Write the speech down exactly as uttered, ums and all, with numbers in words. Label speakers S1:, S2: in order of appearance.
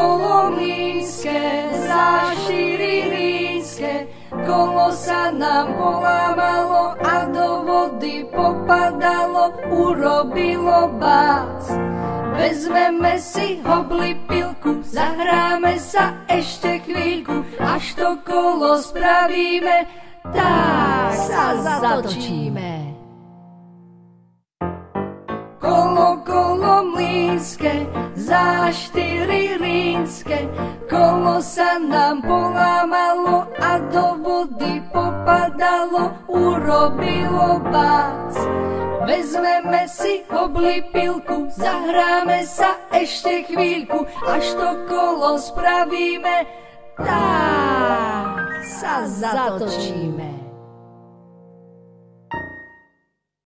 S1: kolo mlynské, za štyri rínske, kolo sa nám polámalo a do vody popadalo, urobilo bác. Vezmeme si hobli pilku, zahráme sa ešte chvíľku, až to kolo spravíme, tak sa zatočíme. Kolo, kolo mlynské, za štyri rínske, kolo sa nám polámalo a do vody popadalo, urobilo bác. Vezmeme si hobli pilku, zahráme sa ešte chvíľku, až to kolo spravíme, tak sa zatočíme.